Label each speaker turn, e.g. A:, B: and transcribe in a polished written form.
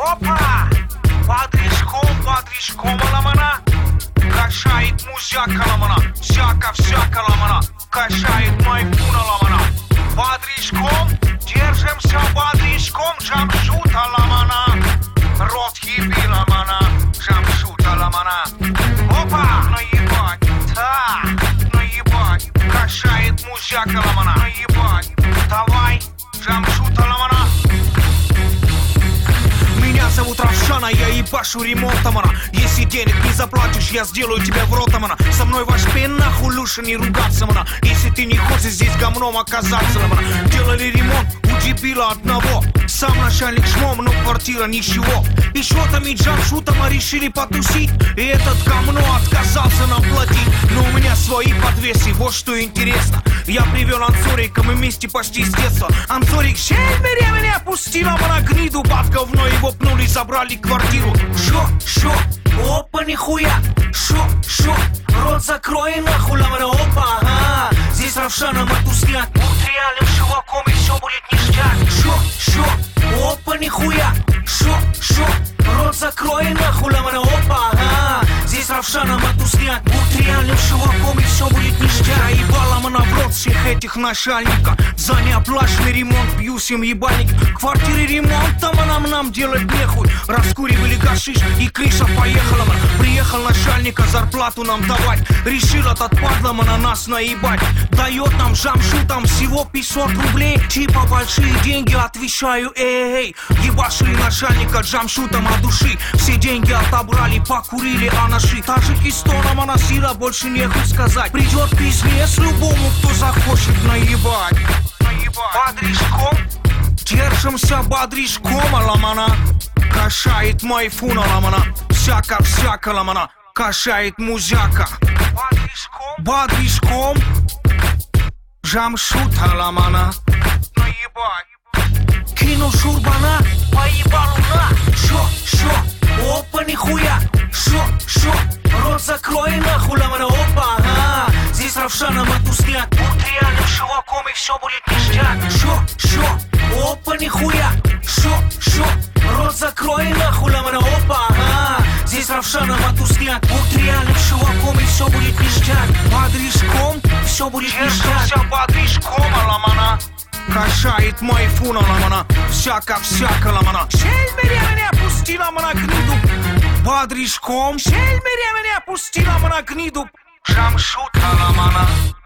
A: Опа! Бодришком, ламана. Качает музяка, ламана. Всяко, ламана. Качает майфуна, ламана. Бодришком, держимся бодришком. Джамшута, ламана. Рот еби, ламана. Джамшута, ламана. Опа! Наебать, наебать. Качает музяка, ламана. Наебать. Давай, Джамшута, ламана. Меня зовут Равшана, я ебашу ремонтом, она. Если денег не заплатишь, я сделаю тебя в рот, она. Со мной ваш пен, нахуй лучше не ругаться, она. Если ты не хочешь здесь гомном оказаться, она. Делали ремонт у дебила одного. Сам начальник шмом, но квартира ничего. И шотами Джамшутом решили потусить. И этот говно отказался нам платить. Но у меня свои подвесы, вот что интересно. Я привел Ансорика, мы вместе почти с детства. Ансорик щель меня пустила, на гниду под говно его пнули, забрали квартиру. Шо, опа, нихуя. Шо, рот закрой нахуй, ламана, опа, ага. Здесь Равшана матусня, будь реальным чуваком и все будет ништяк. Шо, опа, нихуя. Шо, рот закрой нахуй, ламана, опа, ага. Здесь Равшана матусня, будь реальным чуваком и все будет ништяк. Заебала мана в рот всех этих начальников. За неоплаченный ремонт пьюсь им ебальник. Квартиры ремонта нам делать нехуй. Раскуривали гашиш и крыша поехала, мана. Приехал начальника зарплату нам давать. Решил этот падла на нас наебать. Дает нам Джамшутом всего 500 рублей. Типа большие деньги, отвечаю, эй. Ебашили начальника Джамшутом от души. Все деньги отобрали, покурили, а наши Таджикистаном она сила, больше нехуй сказать. Придет пиздец любому, кто захочет наебать. Бодришком, держимся бодришком, ламана. Кашает майфуна, ламана. Всяко, ламана. Кашает музяка. Бодришком, Джамшута, ламана. Наебать. Кинул шурбана, поебал луна. Шо, опа, нихуя. Шо, рот закрой нахуй, ламана, опа, ага. Здесь Равшана матусня, будь реальным чуваком и все будет ништяк. Шо, опа, нихуя. Шо, рот закрой нахуй, ламана, опа, ага. Здесь Равшана матусня, будь реальным чуваком и все будет ништяк. Бодришком, все будет ништяк. Бодришком, ламана. Кашает майфуна, ламана. Всяко, ламана. Щель меня пустила, мана, гниду. Бодришком, щель меня пустила, мана, гниду. Джамшута, ламана.